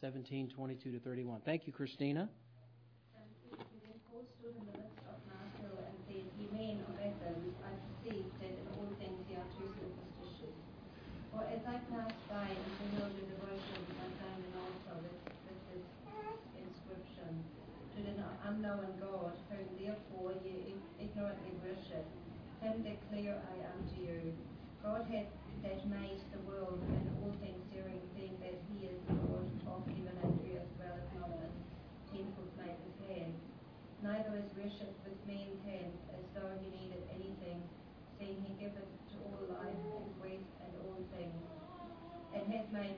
17:22 to 31. Thank you, Christina. Then Paul stood in the midst of Marco and said, Ye men of Athens, I perceive that in all things ye are too superstitious. For as I passed by and beheld your devotion, I found an altar with this inscription, to the unknown God, whom therefore ye ignorantly worship. Him declare I unto you. God hath that made the world and all things therein, seeing that he is Lord of heaven and earth, dwelleth not in temples made with hands. Neither is worshipped with men's hands, as though he needed anything, seeing he giveth to all life and breath and all things, and hath made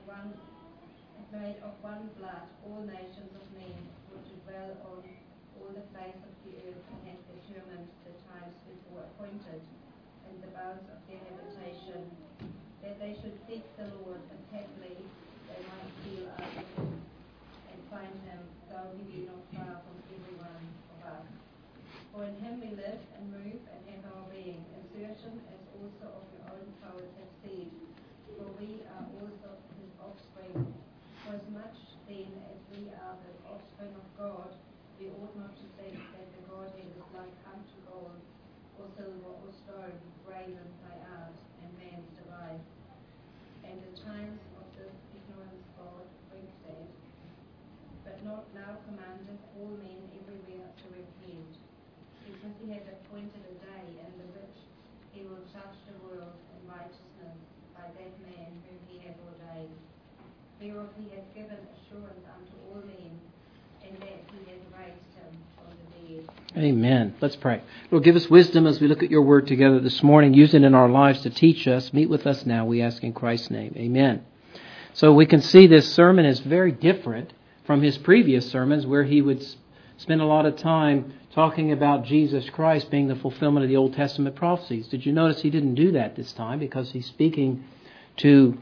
of one blood all nations of men for to dwell on all the face of the earth, and hath determined the times before appointed, and the bounds of their habitation, that they should seek the Lord, and haply they might feel after him, and find him, though he be not far from every one of us. For in him we live and move and have our being, as certain as also of your own powers have said, for we are also his offspring. For as much then as we are the offspring of God, we ought not to think that the Godhead is like unto gold, or silver, or stone, graven by art and man's device. And the times of this ignorance God winked, but not now commandeth all men everywhere to repent, because he hath appointed a day in the which he will judge the world in righteousness by that man whom he hath ordained. Whereof he hath given assurance unto all men, and that he hath raised him from the dead. Amen. Let's pray. Lord, give us wisdom as we look at your word together this morning. Use it in our lives to teach us. Meet with us now, we ask in Christ's name. Amen. So we can see this sermon is very different from his previous sermons, where he would spend a lot of time talking about Jesus Christ being the fulfillment of the Old Testament prophecies. Did you notice he didn't do that this time? Because he's speaking to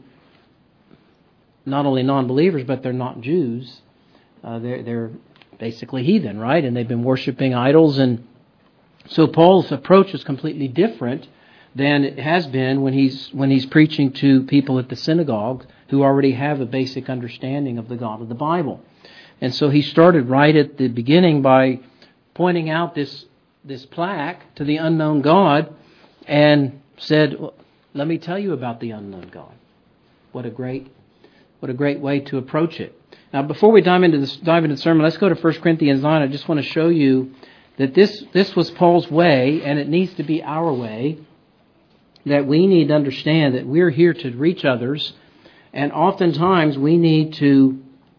not only non-believers, but they're not Jews. They're basically heathen, right? And they've been worshiping idols. And so Paul's approach is completely different than it has been when he's preaching to people at the synagogue who already have a basic understanding of the God of the Bible. And so he started right at the beginning by pointing out this plaque to the unknown God and said, well, let me tell you about the unknown God. What a great way to approach it. Now, before we dive into the sermon, let's go to 1 Corinthians 9. I just want to show you that this was Paul's way, and it needs to be our way, that we need to understand that we're here to reach others, and oftentimes we need to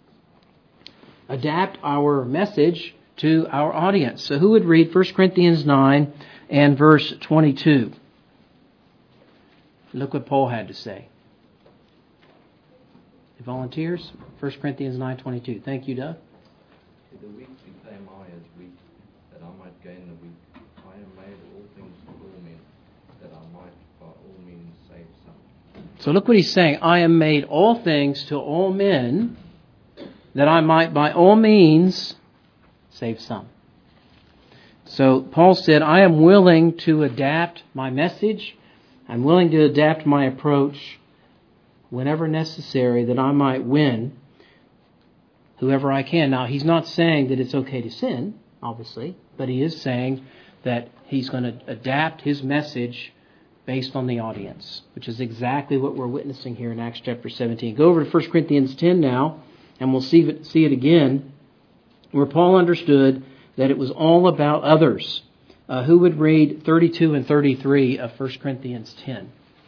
adapt our message to our audience. So who would read 1 Corinthians 9 and verse 22? Look what Paul had to say. Volunteers? 1 Corinthians 9:22. Thank you, Doug. To the weak became I as weak, that I might gain the weak. I am made all things to all men, that I might by all means save some. So look what he's saying. I am made all things to all men, that I might by all means save some. So Paul said, I am willing to adapt my message. I'm willing to adapt my approach whenever necessary, that I might win whoever I can. Now, he's not saying that it's okay to sin, obviously, but he is saying that he's going to adapt his message based on the audience, which is exactly what we're witnessing here in Acts chapter 17. Go over to 1 Corinthians 10 now, and we'll see it again, where Paul understood that it was all about others. Who would read 32 and 33 of 1 Corinthians 10?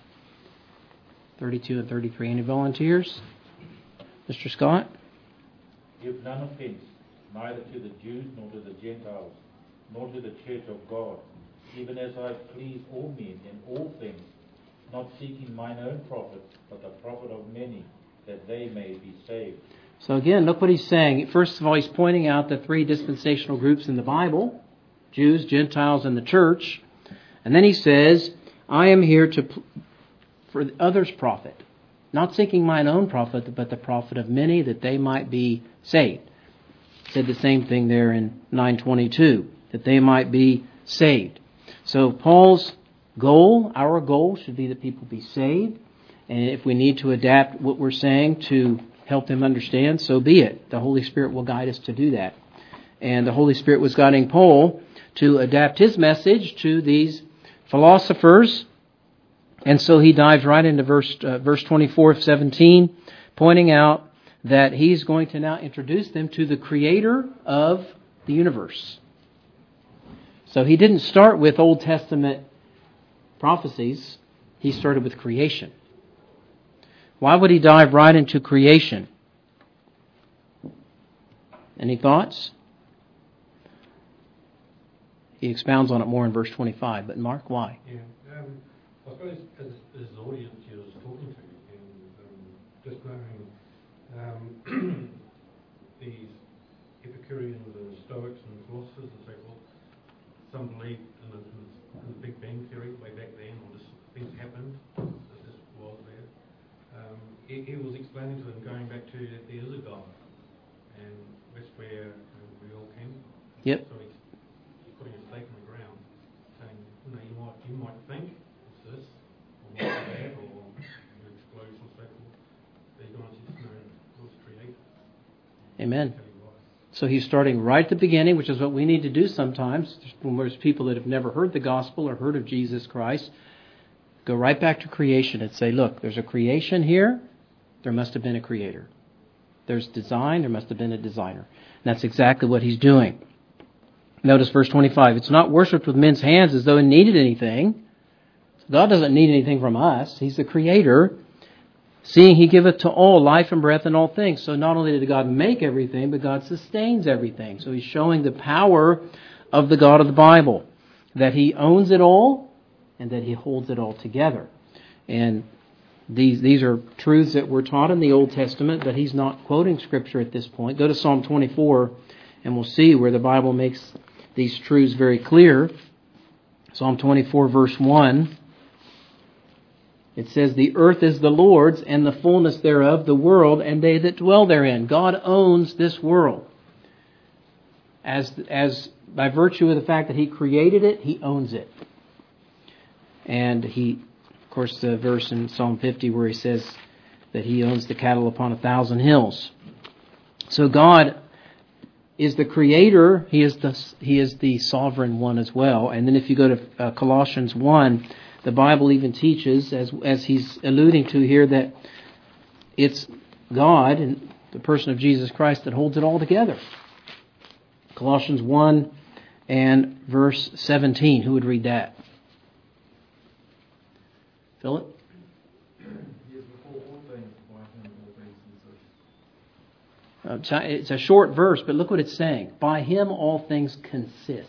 32 and 33. Any volunteers? Mr. Scott? Give none offense, neither to the Jews nor to the Gentiles, nor to the church of God, even as I please all men in all things, not seeking mine own profit, but the profit of many, that they may be saved. So again, look what he's saying. First of all, he's pointing out the three dispensational groups in the Bible: Jews, Gentiles, and the church. And then he says, I am here for others' profit, not seeking mine own profit, but the profit of many, that they might be saved. Said the same thing there in 9:22, that they might be saved. So Paul's goal, our goal, should be that people be saved. And if we need to adapt what we're saying to help them understand, so be it. The Holy Spirit will guide us to do that. And the Holy Spirit was guiding Paul to adapt his message to these philosophers. And so he dives right into verse 24 of 17, pointing out that he's going to now introduce them to the creator of the universe. So he didn't start with Old Testament prophecies. He started with creation. Why would he dive right into creation? Any thoughts? He expounds on it more in verse 25. But Mark, why? Yeah, I suppose as the audience you was talking to, and just knowing these Epicureans and Stoics and philosophers and so forth, some believed in the Big Bang Theory way back then, or just things happened, this just was there. He was explaining to them, going back to that there is a God, and that's where we all came from. Yep. So he's putting a stake in the ground, saying, you might think it's this, or might be that, or explosion or so forth. But he's going to just know it was created. Amen. So he's starting right at the beginning, which is what we need to do sometimes when there's people that have never heard the gospel or heard of Jesus Christ. Go right back to creation and say, look, there's a creation here. There must have been a creator. There's design. There must have been a designer. And that's exactly what he's doing. Notice verse 25. It's not worshipped with men's hands as though it needed anything. God doesn't need anything from us. He's the creator. Seeing he giveth to all life and breath and all things. So not only did God make everything, but God sustains everything. So he's showing the power of the God of the Bible. That he owns it all and that he holds it all together. And these are truths that were taught in the Old Testament, but he's not quoting Scripture at this point. Go to Psalm 24 and we'll see where the Bible makes these truths very clear. Psalm 24 verse 1. It says, the earth is the Lord's and the fullness thereof, the world and they that dwell therein. God owns this world. As by virtue of the fact that he created it, he owns it. And he, of course, the verse in Psalm 50 where he says that he owns the cattle upon 1,000 hills. So God is the creator. He is the sovereign one as well. And then if you go to Colossians 1, the Bible even teaches, as he's alluding to here, that it's God and the person of Jesus Christ that holds it all together. Colossians 1 and verse 17. Who would read that? Philip? It's a short verse, but look what it's saying. By him all things consist.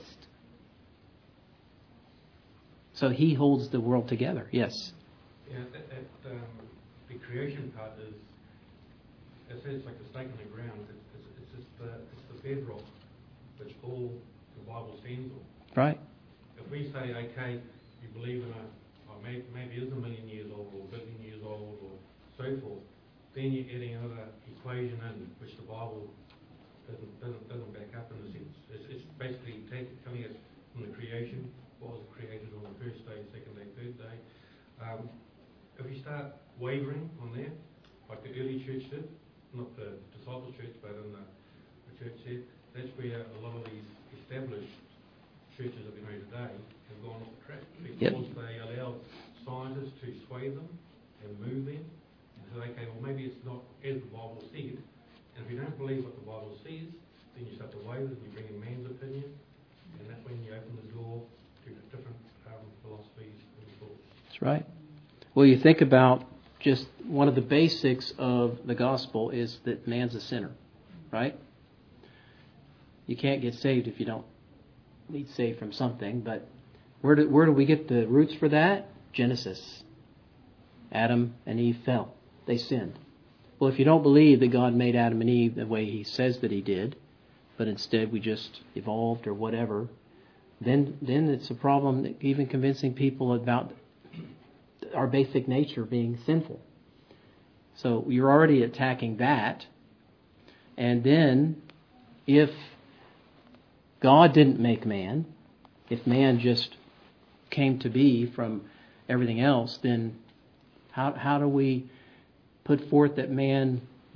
So he holds the world together. Yes. Yeah, the creation part is, it says, like the stake in the ground. It's just the bedrock which all the Bible stands on. Right. If we say, okay, you believe in maybe it is 1 million years old or 1 billion years old or so forth, then you're adding another equation in which the Bible doesn't back up in a sense. It's basically telling us from the creation what was created on the first day, second day, third day. If you start wavering on that, like the early church did, not the disciple church, but in the church said, that's where a lot of these established churches that we know today have gone off the track because they allowed scientists to sway them and move them. And so, okay, well maybe it's not as the Bible said. And if you don't believe what the Bible says, then you start to waver and you bring in man's opinion, and that's when you open the door to different philosophies and thoughts. That's right. Well, you think about just one of the basics of the gospel is that man's a sinner, right? You can't get saved if you don't need saved from something. But where do we get the roots for that? Genesis. Adam and Eve fell. They sinned. Well, if you don't believe that God made Adam and Eve the way he says that he did, but instead we just evolved or whatever, then it's a problem even convincing people about our basic nature being sinful. So you're already attacking that. And then if God didn't make man, if man just came to be from everything else, then how do we put forth that man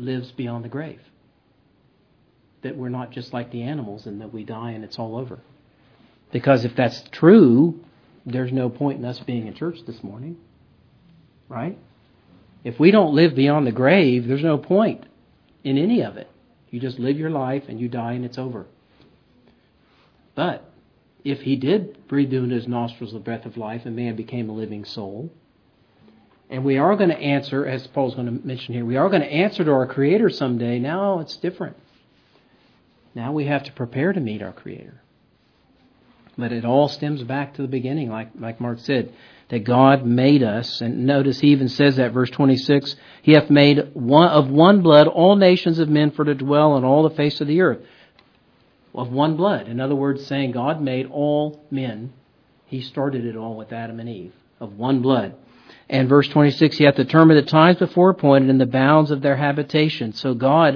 lives beyond the grave. That we're not just like the animals and that we die and it's all over. Because if that's true, there's no point in us being in church this morning. Right? If we don't live beyond the grave, there's no point in any of it. You just live your life and you die and it's over. But if He did breathe into His nostrils the breath of life and man became a living soul, and we are going to answer, as Paul's going to mention here, we are going to answer to our Creator someday. Now it's different. Now we have to prepare to meet our Creator. But it all stems back to the beginning, like Mark said, that God made us. And notice He even says that, verse 26, He hath made of one blood all nations of men for to dwell on all the face of the earth. Of one blood. In other words, saying God made all men. He started it all with Adam and Eve, of one blood. And verse 26, He hath determined the times before appointed and the bounds of their habitation. So God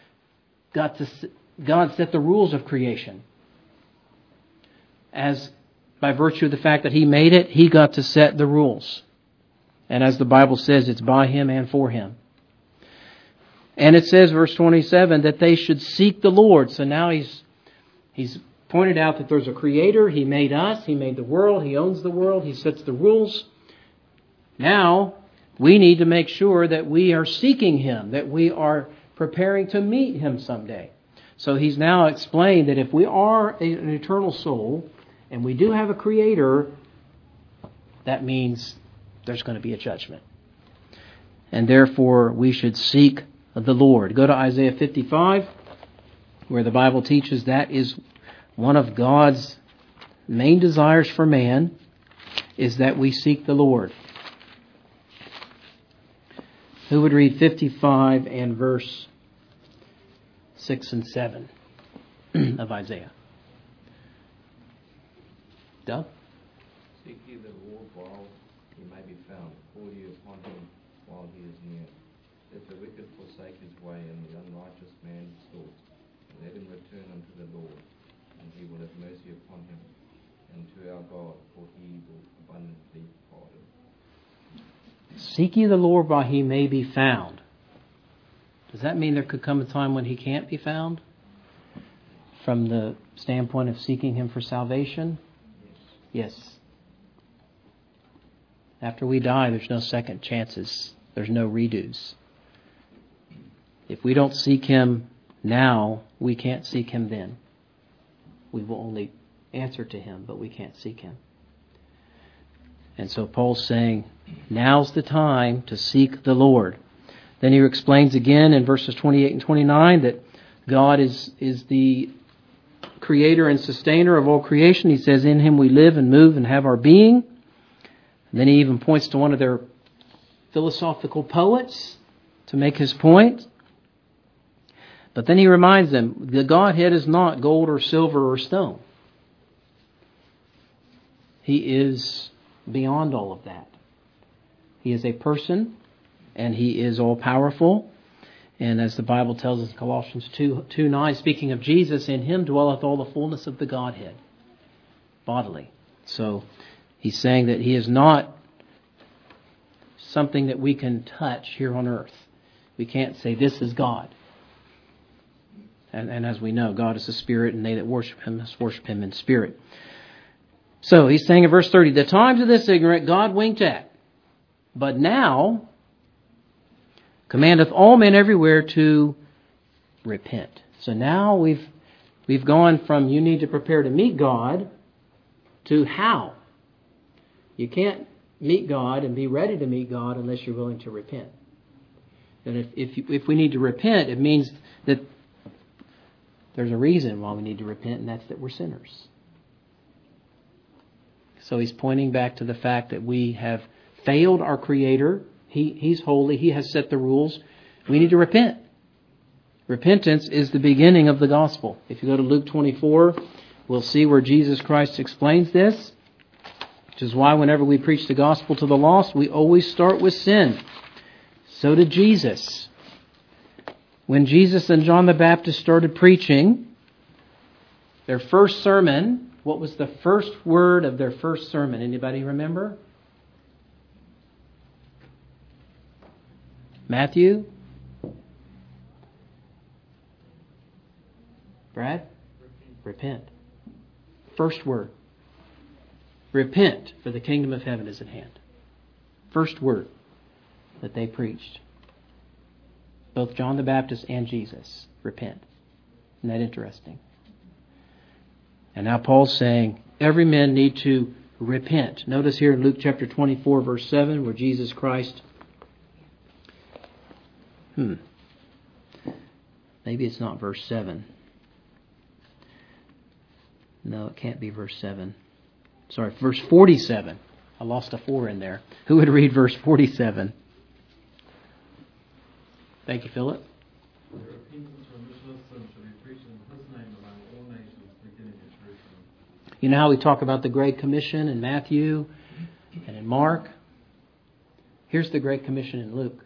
set the rules of creation. As by virtue of the fact that He made it, He got to set the rules. And as the Bible says, it's by Him and for Him. And it says, verse 27, that they should seek the Lord. So now He's pointed out that there's a Creator. He made us. He made the world. He owns the world. He sets the rules. Now, we need to make sure that we are seeking Him, that we are preparing to meet Him someday. So He's now explained that if we are an eternal soul, and we do have a Creator, that means there's going to be a judgment. And therefore, we should seek the Lord. Go to Isaiah 55, where the Bible teaches that is one of God's main desires for man, is that we seek the Lord. Who would read 55 and verse 6 and 7 of Isaiah? Doug? Seek ye the Lord while He may be found. Call ye upon Him while He is near. Let the wicked forsake his way, and the unrighteous man his thoughts. And let him return unto the Lord, and He will have mercy upon him, and to our God, for He will abundantly pardon. Seek ye the Lord while He may be found. Does that mean there could come a time when He can't be found? From the standpoint of seeking Him for salvation? Yes. After we die, there's no second chances. There's no redos. If we don't seek Him now, we can't seek Him then. We will only answer to Him, but we can't seek Him. And so Paul's saying, now's the time to seek the Lord. Then he explains again in verses 28 and 29 that God is the creator and sustainer of all creation. He says, in Him we live and move and have our being. And then he even points to one of their philosophical poets to make his point. But then he reminds them, the Godhead is not gold or silver or stone. He is beyond all of that. He is a person, and He is all-powerful. And as the Bible tells us in Colossians 2:9, speaking of Jesus, in Him dwelleth all the fullness of the Godhead, bodily. So he's saying that He is not something that we can touch here on earth. We can't say, this is God. And as we know, God is a spirit, and they that worship Him must worship Him in spirit. So he's saying in verse 30, the times of this ignorant God winked at, but now commandeth all men everywhere to repent. So now we've gone from you need to prepare to meet God to how. You can't meet God and be ready to meet God unless you're willing to repent. And if we need to repent, it means that there's a reason why we need to repent, and that's that we're sinners. So he's pointing back to the fact that we have failed our Creator. He's holy. He has set the rules. We need to repent. Repentance is the beginning of the gospel. If you go to Luke 24, we'll see where Jesus Christ explains this, which is why whenever we preach the gospel to the lost, we always start with sin. So did Jesus. When Jesus and John the Baptist started preaching, their first sermon, what was the first word of their first sermon? Anybody remember? Matthew Brad? Repent. First word. Repent, for the kingdom of heaven is at hand. First word that they preached. Both John the Baptist and Jesus. Repent. Isn't that interesting? And now Paul's saying every man need to repent. Notice here in Luke chapter 24, verse 7, where Jesus Christ... Maybe it's not verse 7. No, it can't be verse 7. Sorry, verse 47. I lost a 4 in there. Who would read verse 47? Thank you, Philip. The repentance for remission of sin shall be preached in His name among all nations, beginning at Jerusalem. You know how we talk about the Great Commission in Matthew and in Mark? Here's the Great Commission in Luke.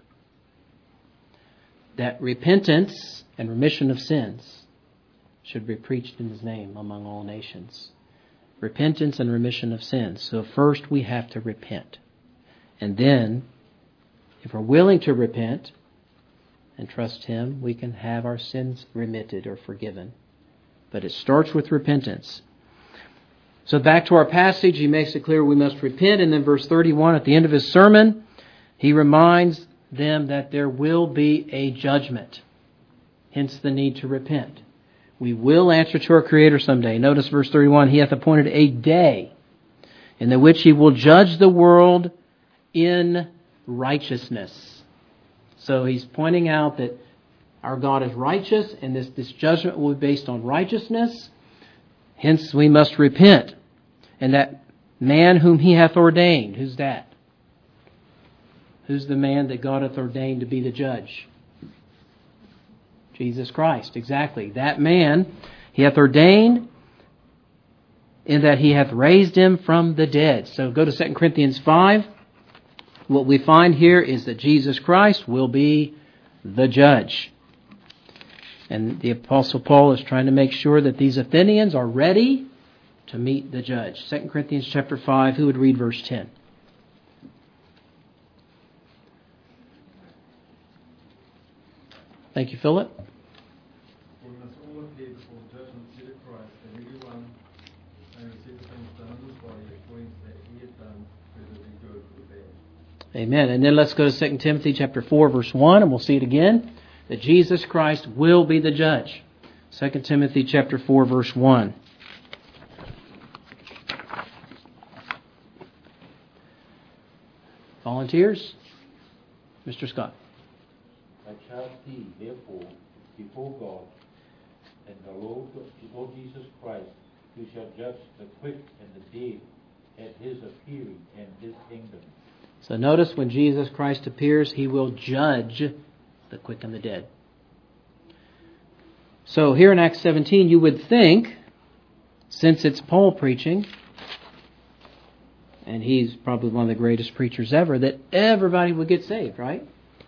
That repentance and remission of sins should be preached in His name among all nations. Repentance and remission of sins. So first we have to repent. And then, if we're willing to repent and trust Him, we can have our sins remitted or forgiven. But it starts with repentance. So back to our passage, he makes it clear we must repent. And then verse 31, at the end of his sermon, he reminds them that there will be a judgment. Hence the need to repent. We will answer to our Creator someday. Notice verse 31, He hath appointed a day in the which He will judge the world in righteousness. So he's pointing out that our God is righteous and this judgment will be based on righteousness. Hence we must repent. And that man whom He hath ordained, who's that? Who's the man that God hath ordained to be the judge? Jesus Christ, exactly. That man He hath ordained in that He hath raised Him from the dead. So go to 2 Corinthians 5. What we find here is that Jesus Christ will be the judge. And the Apostle Paul is trying to make sure that these Athenians are ready to meet the judge. 2 Corinthians chapter 5, who would read verse 10? Thank you, Philip. For we must all appear before the judgment seat of Christ, and every one may receive the things done in His body according to that he had done, whether it be good or bad. Amen. And then let's go to 2 Timothy chapter 4, verse 1, and we'll see it again, that Jesus Christ will be the judge. 2 Timothy chapter 4, verse 1. Volunteers? Mr. Scott. I charge thee, therefore, before God and the Lord Jesus Christ, who shall judge the quick and the dead at His appearing and His kingdom. So notice when Jesus Christ appears, He will judge the quick and the dead. So here in Acts 17, you would think, since it's Paul preaching, and he's probably one of the greatest preachers ever, that everybody would get saved, right?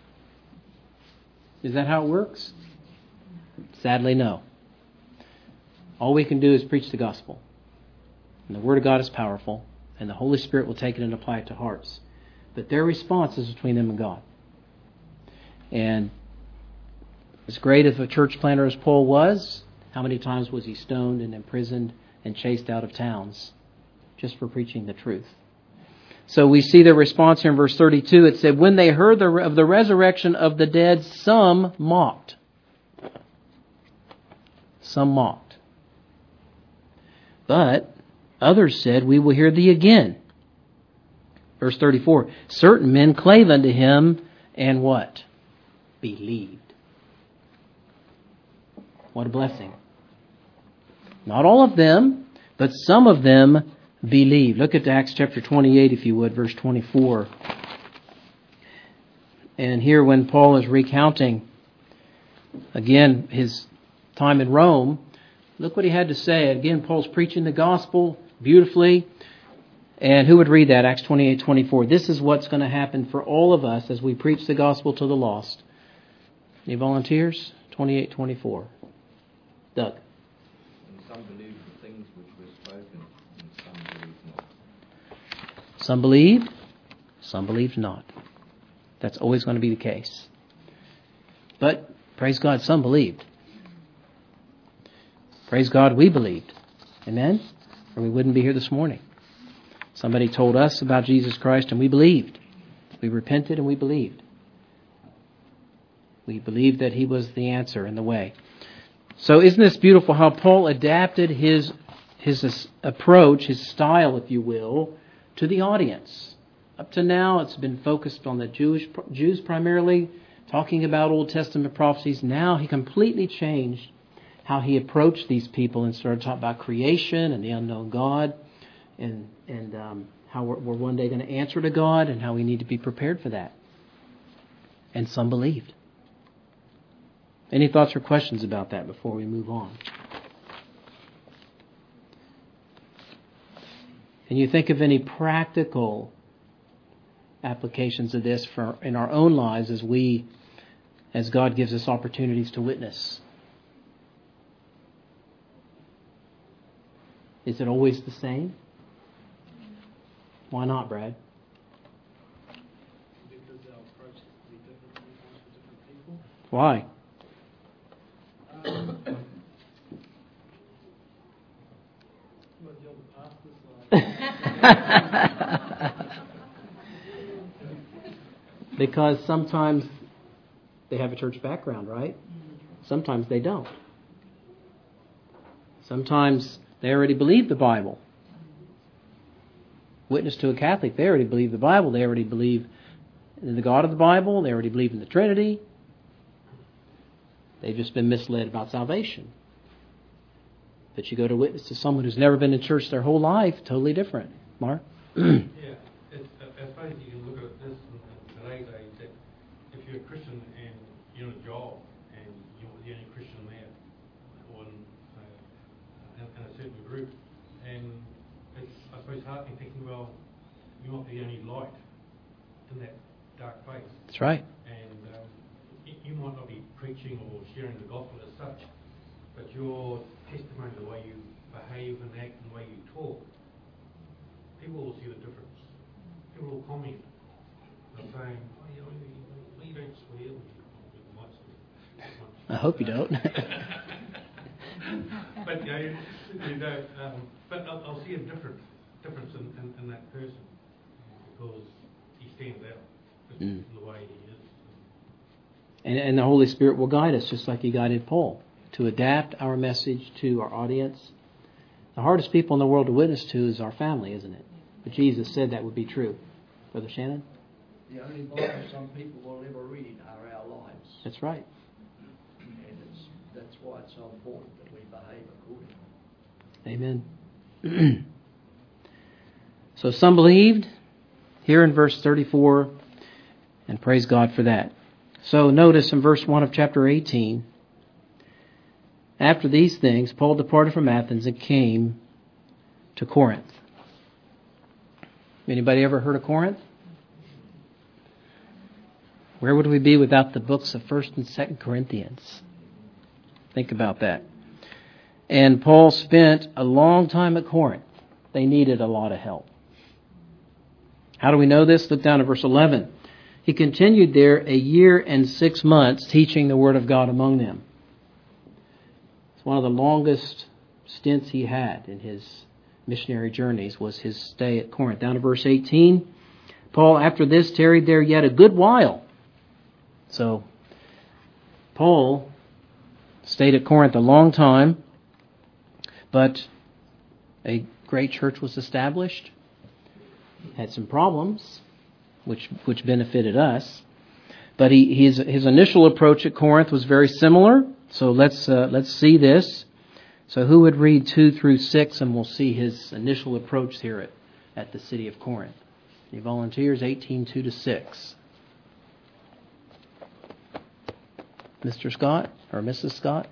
Is that how it works? Sadly, no. All we can do is preach the gospel. And the Word of God is powerful, and the Holy Spirit will take it and apply it to hearts. But their response is between them and God. And as great of a church planter as Paul was, how many times was he stoned and imprisoned and chased out of towns just for preaching the truth? So we see the response here in verse 32. It said, when they heard of the resurrection of the dead, some mocked. Some mocked. But others said, we will hear thee again. Verse 34, certain men clave unto him and what? Believed. What a blessing. Not all of them, but some of them believed. Look at Acts chapter 28, if you would, verse 24. And here when Paul is recounting, again, his time in Rome, look what he had to say. Again, Paul's preaching the gospel beautifully. And who would read that? Acts 28:24. This is what's going to happen for all of us as we preach the gospel to the lost. Any volunteers? 28:24. Doug. And some believed the things which were spoken, and some believed not. Some believed, some believed not. That's always going to be the case. But, praise God, some believed. Praise God, we believed. Amen? Or we wouldn't be here this morning. Somebody told us about Jesus Christ and we believed. We repented and we believed. We believed that He was the answer and the way. So isn't this beautiful how Paul adapted his approach, his style, if you will, to the audience. Up to now, it's been focused on the Jews primarily, talking about Old Testament prophecies. Now he completely changed how he approached these people and started talking about creation and the unknown God and how we're one day going to answer to God and how we need to be prepared for that. And some believed. Any thoughts or questions about that before we move on? Can you think of any practical applications of this in our own lives as God gives us opportunities to witness? Is it always the same? Why not, Brad? Because our approach is to be different sometimes for different people. Why? Well, you're the pastor, so Because sometimes they have a church background, right? Sometimes they don't. Sometimes they already believe the Bible. Witness to a Catholic, they already believe the Bible. They already believe in the God of the Bible. They already believe in the Trinity. They've just been misled about salvation. But you go to witness to someone who's never been in church their whole life, totally different. Mark? Yeah, it's funny you can look at this in today's age that if you're a Christian and you're in a job and you're the only Christian there or in a certain group, and it's, I suppose, heartening thinking, well, you're not the only light in that dark place. That's right. And you might not be preaching or sharing the gospel as such, but your testimony, the way you behave and act and the way you talk, people will see the difference. People will comment. They're saying, oh, you don't swear. We might swear. I hope you don't. But but I'll see a difference in that person because he stands out in the way he is. And the Holy Spirit will guide us just like He guided Paul to adapt our message to our audience. The hardest people in the world to witness to is our family, isn't it? But Jesus said that would be true. Brother Shannon? The only Bible some people will ever read are our lives. That's right. And that's why it's so important that we behave accordingly. Amen. So some believed here in verse 34, and praise God for that. So notice in verse 1 of chapter 18, after these things, Paul departed from Athens and came to Corinth. Anybody ever heard of Corinth? Where would we be without the books of 1st and 2nd Corinthians? Think about that. And Paul spent a long time at Corinth. They needed a lot of help. How do we know this? Look down at verse 11. He continued there 1 year and 6 months teaching the Word of God among them. It's one of the longest stints he had in his missionary journeys was his stay at Corinth. Down to verse 18. Paul, after this, tarried there yet a good while. So, Paul stayed at Corinth a long time, but a great church was established. Had some problems, which benefited us. But his initial approach at Corinth was very similar. So let's see this. So who would read 2 through 6, and we'll see his initial approach here at the city of Corinth. Any volunteers? 18, 2 to 6. Mr. Scott or Mrs. Scott?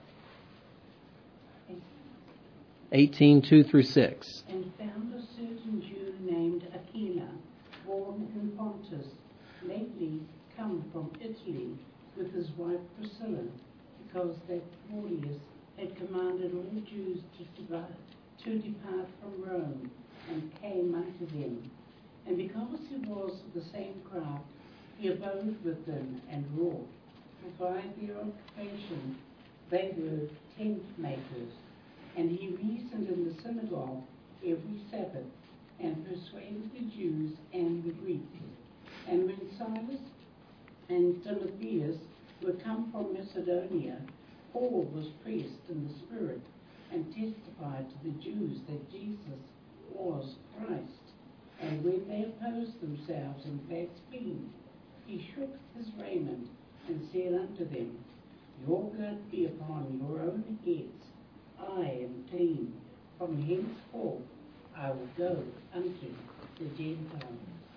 18, 2 through 6. And found a certain Jew named Aquila, born in Pontus, lately come from Italy, with his wife Priscilla, because that Claudius had commanded all Jews to depart from Rome, and came unto them. And because he was of the same craft, he abode with them and wrought. For by their occupation they were tent makers. And he reasoned in the synagogue every Sabbath, and persuaded the Jews and the Greeks. And when Silas and Timotheus were come from Macedonia, Paul was pressed in the Spirit, and testified to the Jews that Jesus was Christ. And when they opposed themselves and blasphemed, he shook his raiment and said unto them, Your guilt be upon your own heads. I am clean. From henceforth I will go unto the Gentiles.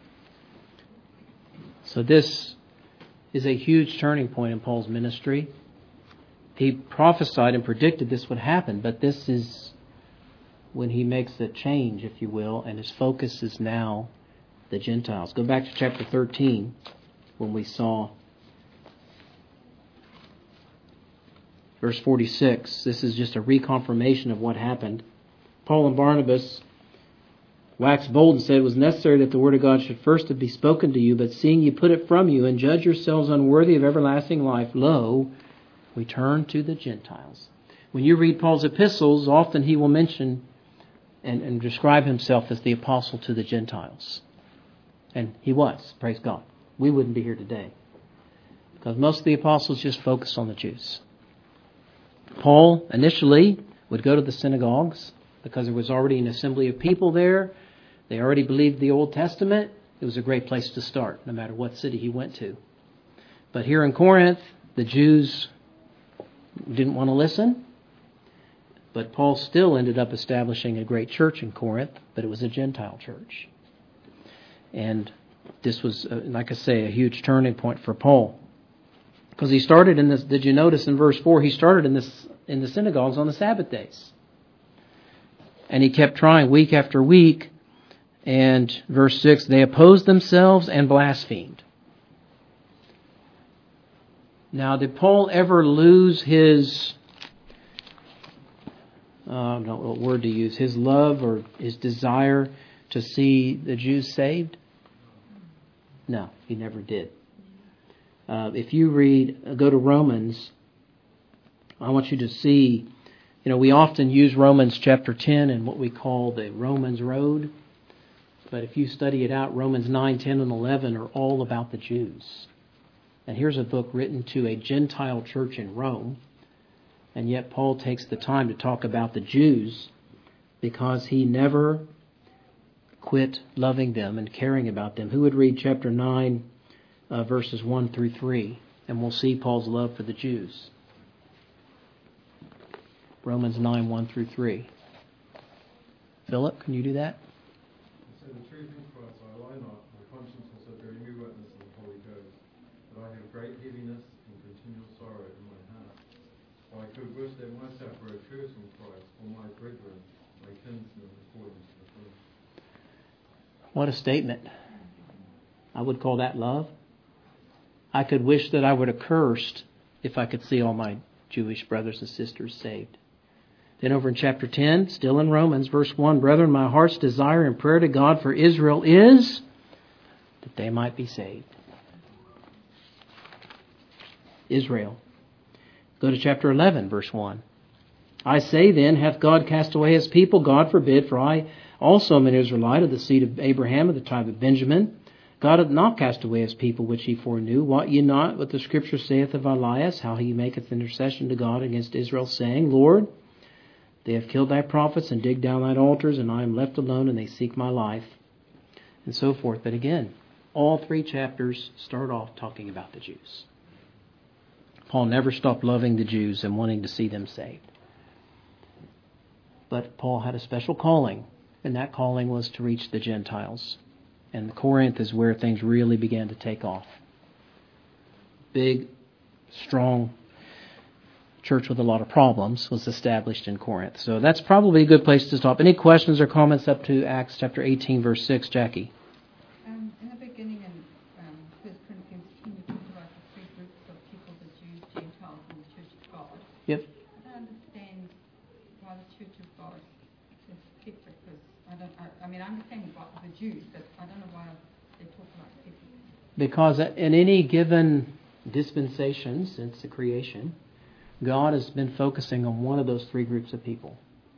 So this is a huge turning point in Paul's ministry. He prophesied and predicted this would happen, but this is when he makes a change, if you will, and his focus is now the Gentiles. Go back to chapter 13 when we saw verse 46. This is just a reconfirmation of what happened. Paul and Barnabas waxed bold and said, It was necessary that the word of God should first be spoken to you, but seeing you put it from you and judge yourselves unworthy of everlasting life, lo, we turn to the Gentiles. When you read Paul's epistles, often he will mention and describe himself as the apostle to the Gentiles. And he was, praise God. We wouldn't be here today, because most of the apostles just focused on the Jews. Paul initially would go to the synagogues because there was already an assembly of people there. They already believed the Old Testament. It was a great place to start, no matter what city he went to. But here in Corinth, the Jews didn't want to listen. But Paul still ended up establishing a great church in Corinth, but it was a Gentile church. And this was, like I say, a huge turning point for Paul. Because he started in this, did you notice in verse 4, he started in the synagogues on the Sabbath days. And he kept trying week after week. And verse 6, they opposed themselves and blasphemed. Now, did Paul ever lose his, I don't know what word to use, his love or his desire to see the Jews saved? No, he never did. If you go to Romans, I want you to see, we often use Romans chapter 10 and what we call the Romans Road. But if you study it out, Romans 9, 10, and 11 are all about the Jews. And here's a book written to a Gentile church in Rome. And yet Paul takes the time to talk about the Jews because he never quit loving them and caring about them. Who would read chapter 9, verses 1 through 3? And we'll see Paul's love for the Jews. Romans 9, 1 through 3. Philip, can you do that? So the truth in Christ I lie not, my conscience also bearing me witness of the Holy Ghost, that I have great heaviness and continual sorrow in my heart. For I could wish that myself were accursed in Christ for my brethren, my kinsmen according to the flesh. What a statement. I would call that love. I could wish that I were accursed if I could see all my Jewish brothers and sisters saved. Then over in chapter 10, still in Romans, verse 1, Brethren, my heart's desire and prayer to God for Israel is that they might be saved. Israel. Go to chapter 11, verse 1. I say then, hath God cast away his people? God forbid, for I also am an Israelite of the seed of Abraham, of the tribe of Benjamin. God hath not cast away his people which he foreknew. Wot ye not what the Scripture saith of Elias, how he maketh intercession to God against Israel, saying, Lord, they have killed thy prophets and digged down thine altars, and I am left alone, and they seek my life, and so forth. But again, all three chapters start off talking about the Jews. Paul never stopped loving the Jews and wanting to see them saved. But Paul had a special calling, and that calling was to reach the Gentiles. And Corinth is where things really began to take off. Big, strong church with a lot of problems was established in Corinth. So that's probably a good place to stop. Any questions or comments up to Acts chapter 18, verse 6? Jackie? In the beginning in 1 Corinthians 10, you talked about the three groups of people, the Jews, Gentiles, and the Church of God. Yep. I don't understand why the Church of God is separate, because I understand about the Jews, but I don't know why they talk about separate. Because in any given dispensation since the creation, God has been focusing on one of those three groups of people.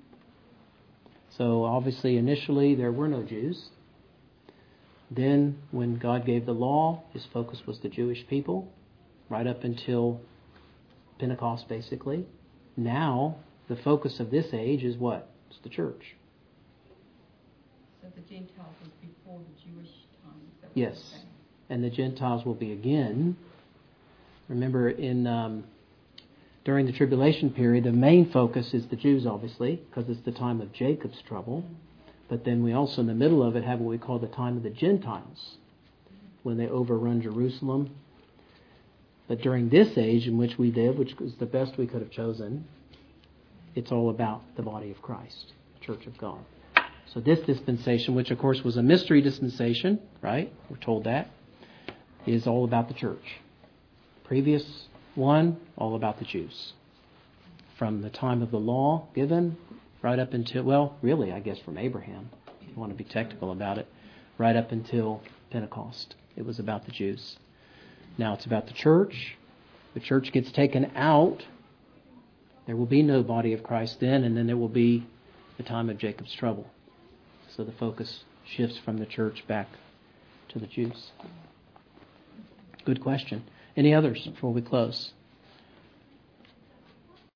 So obviously, initially, there were no Jews. Then, when God gave the law, His focus was the Jewish people, right up until Pentecost, basically. Now, the focus of this age is what? It's the church. So the Gentiles was before the Jewish time. Is that what Yes. you're saying? And the Gentiles will be again. Remember, during the tribulation period, the main focus is the Jews, obviously, because it's the time of Jacob's trouble. But then we also, in the middle of it, have what we call the time of the Gentiles, when they overrun Jerusalem. But during this age in which we live, which is the best we could have chosen, it's all about the body of Christ, the Church of God. So this dispensation, which of course was a mystery dispensation, right? We're told that, is all about the church. Previous one, all about the Jews. From the time of the law given, right up until, well, really, I guess from Abraham, if you want to be technical about it, right up until Pentecost. It was about the Jews. Now it's about the church. The church gets taken out. There will be no body of Christ then, and then there will be the time of Jacob's trouble. So the focus shifts from the church back to the Jews. Good question. Any others before we close?